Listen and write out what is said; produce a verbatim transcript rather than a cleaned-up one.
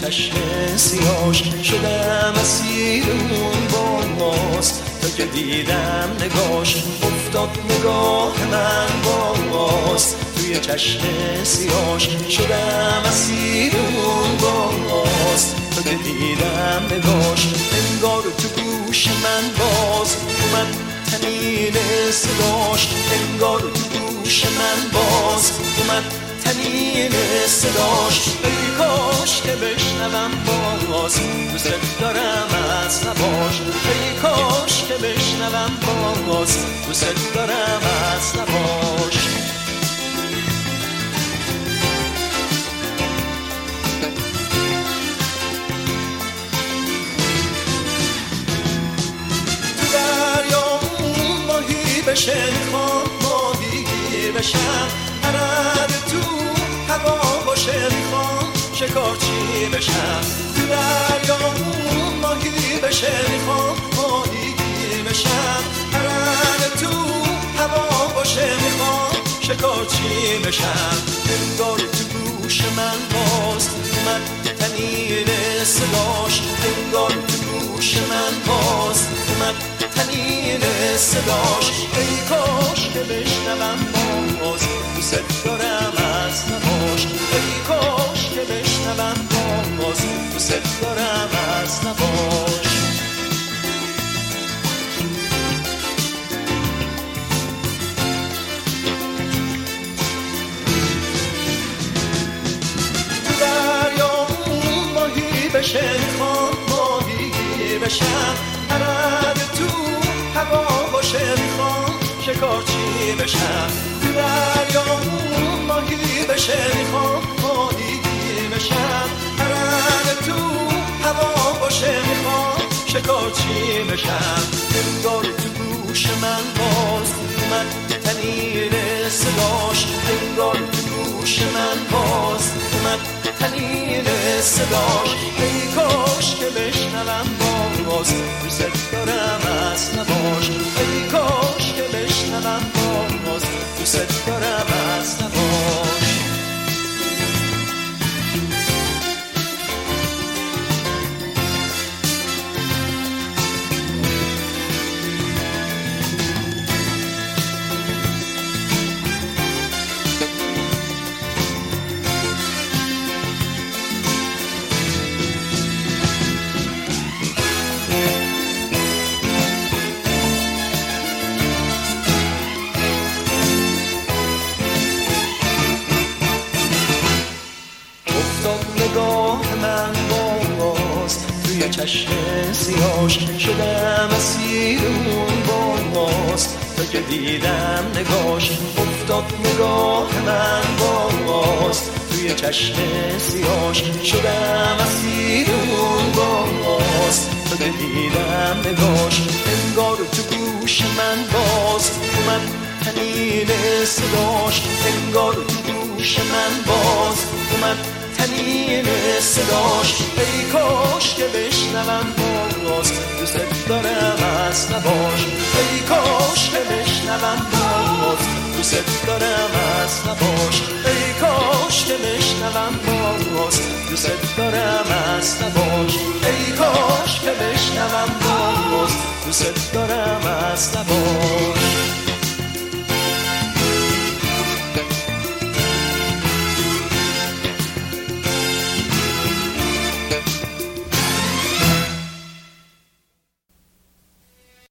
چشم سیاش شدم اسیر اون باز، تا که دیدم نگاش افتاد نگاه من باز. توی چشم سیاش شدم اسیر اون باز، تا که دیدم نگاش انگار تو گوش من باز اومد تنین صداش، انگار تو گوش من باز اومد تنین صداش. ای کاش که بشنوم باز دوست دارم از نباش، ای کاش که بشنوم باز دوست دارم از نباش. تو دریا ماهی بشه میخوام ماهی بشم، عرب تو هوا باشه میخوام شکارچی بشم. تو دریا ماهی بشه میخوام ماهی بشم، عرب تو هوا باشه میخوام شکارچی بشم. انگار تو گوش من باز اومد تنین صداش، انگار تو گوش من باز اومد تنین صداش. ای کاش که بشنوم باز دوست دارم از نباش، ای کاش که بشنوم باز دوست دارم از نباش. تو دریا ماهی بشه میخوام ماهی بشم، عرب تو هوا باشه میخوام شکارچی بشم. تو دریا ماهی بشه میخوام ماهی بشم، عرب تو هوا باشه میخوام شکارچی بشم. انگار تو گوش من باز اومد تنین صداش، انگار تو گوش من باز اومد تنین صداش. ای کاش که بشنوم باز دوست دارم از نباش، ای کاش که بشنوم باز دوست دارم از نباش. نگاه من باز توی چشم سیاش شدم اسیر اون باز، تا که دیدم نگاش افتاد نگاه من باز. توی چشم سیاش شدم اسیر اون باز، تا که دیدم نگاش انگار تو گوش من باز اومد تنین صداش، انگار تو گوش من باز اومد تنین صداش. ای کاش که بشنوم باز دوست دارم از نباش، ای کاش که بشنوم باز دوست دارم از نباش، ای کاش که بشنوم باز دوست دارم از نباش، ای کاش که بشنوم باز دوست دارم از نباش.